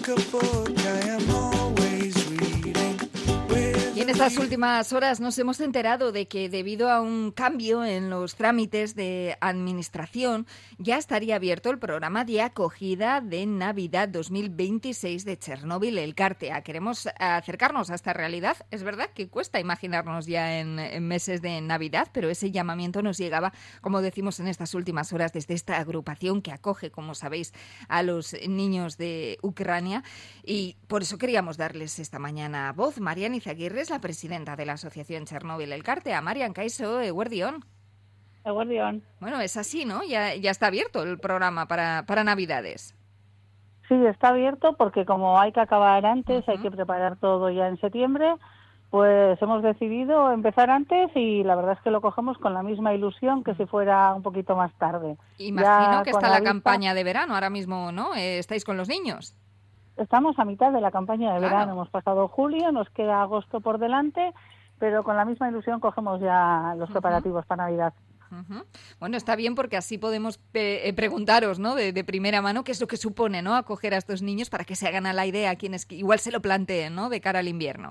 Y en estas últimas horas nos hemos enterado de que debido a un cambio en los trámites de administración ya estaría abierto el programa de acogida de Navidad 2026 de Chernóbil El Cártea. Queremos acercarnos a esta realidad. Es verdad que cuesta imaginarnos ya en meses de Navidad, pero ese llamamiento nos llegaba, como decimos en estas últimas horas, desde esta agrupación que acoge, como sabéis, a los niños de Ucrania. Y por eso queríamos darles esta mañana voz. Marian Izaguirre es la presidenta de la Asociación Chernóbil El Cártea. Marian, kaixo, eguerdión. Eguerdión. Bueno, es así, ¿no? Ya está abierto el programa para Navidades. Sí, está abierto porque como hay que acabar antes, hay que preparar todo ya en septiembre, pues hemos decidido empezar antes y la verdad es que lo cogemos con la misma ilusión que si fuera un poquito más tarde. Imagino ya que está la campaña de verano ahora mismo, ¿no? ¿Estáis con los niños? Estamos a mitad de la campaña de Claro. verano, hemos pasado julio, nos queda agosto por delante, pero con la misma ilusión cogemos ya los preparativos para Navidad. Bueno, está bien porque así podemos preguntaros, ¿no? De primera mano qué es lo que supone, ¿no? Acoger a estos niños para que se hagan a la idea a quienes igual se lo planteen, ¿no? De cara al invierno.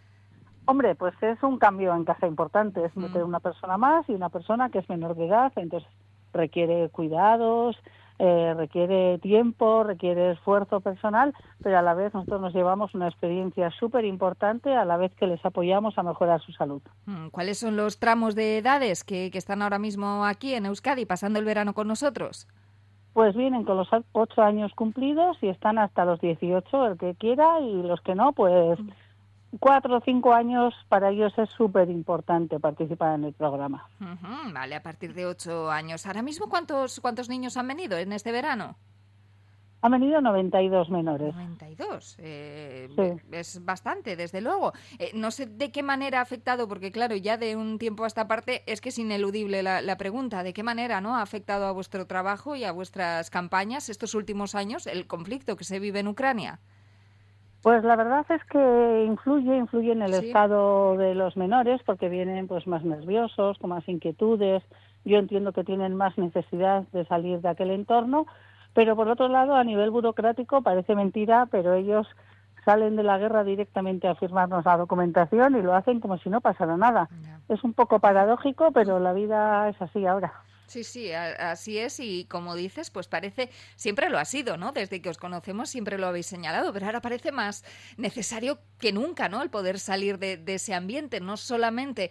Hombre, pues es un cambio en casa importante, es meter una persona más y una persona que es menor de edad, entonces requiere cuidados, requiere tiempo, requiere esfuerzo personal, pero a la vez nosotros nos llevamos una experiencia súper importante a la vez que les apoyamos a mejorar su salud. ¿Cuáles son los tramos de edades que están ahora mismo aquí en Euskadi pasando el verano con nosotros? Pues vienen con los 8 años cumplidos y están hasta los 18, el que quiera, y los que no, pues 4 o 5 años, para ellos es súper importante participar en el programa. Vale, a partir de 8 años. Ahora mismo, ¿cuántos niños han venido en este verano? Han venido 92 menores. 92, Sí. Es bastante, desde luego. No sé de qué manera ha afectado, porque claro, ya de un tiempo a esta parte es que es ineludible la pregunta, ¿de qué manera, no, ha afectado a vuestro trabajo y a vuestras campañas estos últimos años el conflicto que se vive en Ucrania? Pues la verdad es que influye en el Sí. estado de los menores, porque vienen pues más nerviosos, con más inquietudes. Yo entiendo que tienen más necesidad de salir de aquel entorno, pero por otro lado, a nivel burocrático, parece mentira, pero ellos salen de la guerra directamente a firmarnos la documentación y lo hacen como si no pasara nada. Ya. Es un poco paradójico, pero la vida es así ahora. Sí, así es, y como dices, pues parece, siempre lo ha sido, ¿no? Desde que os conocemos siempre lo habéis señalado, pero ahora parece más necesario que nunca, ¿no? El poder salir de ese ambiente, no solamente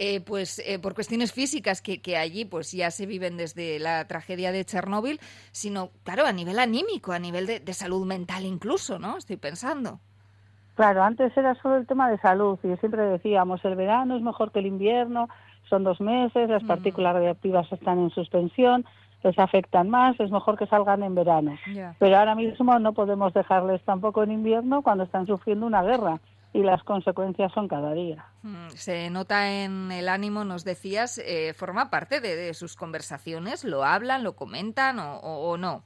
por cuestiones físicas que allí pues ya se viven desde la tragedia de Chernóbil, sino, claro, a nivel anímico, a nivel de salud mental incluso, ¿no? Estoy pensando. Claro, antes era solo el tema de salud y siempre decíamos el verano es mejor que el invierno, son 2 meses, las partículas radiactivas están en suspensión, les afectan más, es mejor que salgan en verano. Yeah. Pero ahora mismo no podemos dejarles tampoco en invierno cuando están sufriendo una guerra y las consecuencias son cada día. Se nota en el ánimo, nos decías, forma parte de sus conversaciones, ¿lo hablan, lo comentan o no?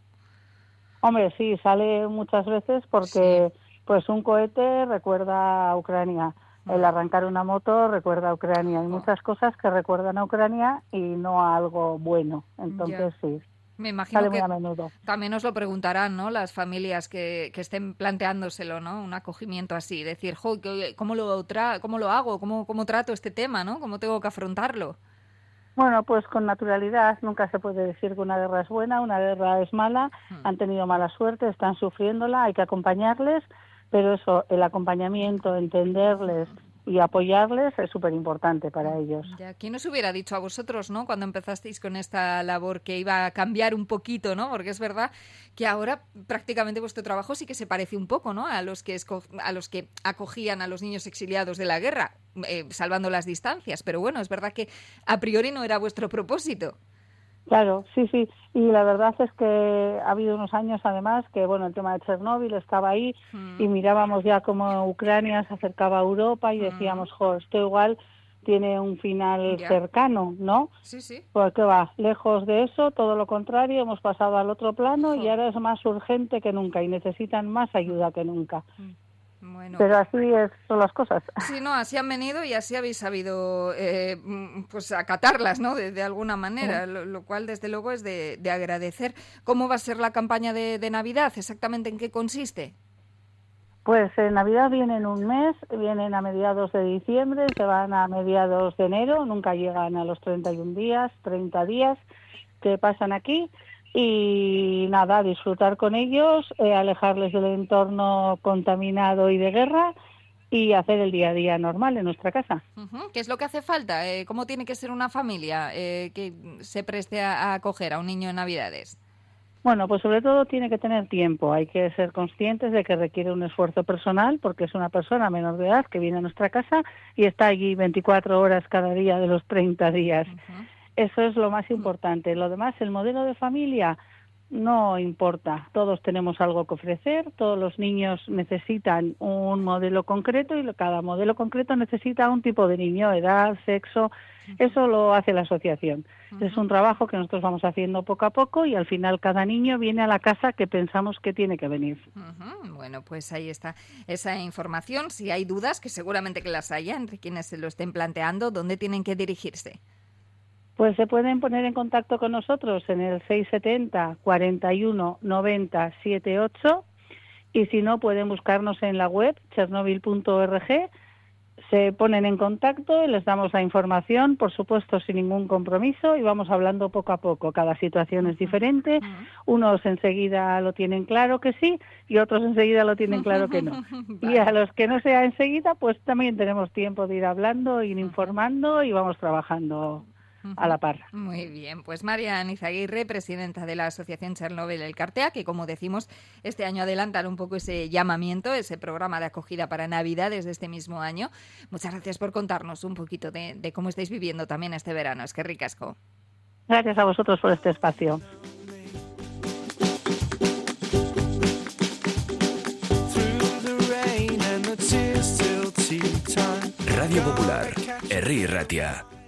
Hombre, sí, sale muchas veces porque Sí. pues un cohete recuerda a Ucrania. El arrancar una moto recuerda a Ucrania. Hay muchas cosas que recuerdan a Ucrania y no a algo bueno. Entonces, sí, Me imagino sale que muy a menudo. también os lo preguntarán, ¿no? Las familias que estén planteándoselo, ¿no? Un acogimiento así, decir, ¿cómo lo hago? ¿Cómo trato este tema, ¿no? ¿Cómo tengo que afrontarlo? Bueno, pues con naturalidad. Nunca se puede decir que una guerra es buena, una guerra es mala. Han tenido mala suerte, están sufriéndola, hay que acompañarles. Pero eso, el acompañamiento, entenderles y apoyarles es súper importante para ellos. Ya, ¿quién os hubiera dicho a vosotros, ¿no? Cuando empezasteis con esta labor que iba a cambiar un poquito, ¿no? Porque es verdad que ahora prácticamente vuestro trabajo sí que se parece un poco, ¿no? A los que acogían a los niños exiliados de la guerra, salvando las distancias. Pero bueno, es verdad que a priori no era vuestro propósito. Claro, sí. Y la verdad es que ha habido unos años, además, que bueno, el tema de Chernóbil estaba ahí y mirábamos ya cómo Ucrania se acercaba a Europa y decíamos, esto igual tiene un final cercano, ¿no? Sí. Pues que va, lejos de eso, todo lo contrario, hemos pasado al otro plano y ahora es más urgente que nunca y necesitan más ayuda que nunca. Bueno. Pero así son las cosas. Sí, no, así han venido y así habéis sabido pues acatarlas, ¿no? De alguna manera, lo cual desde luego es de agradecer. ¿Cómo va a ser la campaña de Navidad? ¿Exactamente en qué consiste? Pues en Navidad vienen un mes, vienen a mediados de diciembre, se van a mediados de enero, nunca llegan a los 31 días, 30 días que pasan aquí. Y nada, disfrutar con ellos, alejarles del entorno contaminado y de guerra y hacer el día a día normal en nuestra casa. ¿Qué es lo que hace falta? ¿Cómo tiene que ser una familia que se preste a acoger a un niño en Navidades? Bueno, pues sobre todo tiene que tener tiempo. Hay que ser conscientes de que requiere un esfuerzo personal porque es una persona menor de edad que viene a nuestra casa y está allí 24 horas cada día de los 30 días. Eso es lo más importante. Lo demás, el modelo de familia, no importa. Todos tenemos algo que ofrecer, todos los niños necesitan un modelo concreto y cada modelo concreto necesita un tipo de niño, edad, sexo. Eso lo hace la asociación. Es un trabajo que nosotros vamos haciendo poco a poco y al final cada niño viene a la casa que pensamos que tiene que venir. Bueno, pues ahí está esa información. Si hay dudas, que seguramente que las haya, entre quienes se lo estén planteando, ¿dónde tienen que dirigirse? Pues se pueden poner en contacto con nosotros en el 670 41 90 78 y si no pueden buscarnos en la web chernobyl.org, se ponen en contacto y les damos la información, por supuesto sin ningún compromiso y vamos hablando poco a poco. Cada situación es diferente, unos enseguida lo tienen claro que sí y otros enseguida lo tienen claro que no. Vale. Y a los que no sea enseguida, pues también tenemos tiempo de ir hablando, ir informando y vamos trabajando a la par. Muy bien, pues Marian Izaguirre, presidenta de la Asociación Chernobyl El Cartea, que como decimos, este año adelantan un poco ese llamamiento, ese programa de acogida para Navidades de este mismo año. Muchas gracias por contarnos un poquito de cómo estáis viviendo también este verano. Es que ricasco. Gracias a vosotros por este espacio. Radio Popular, Herri Ratia.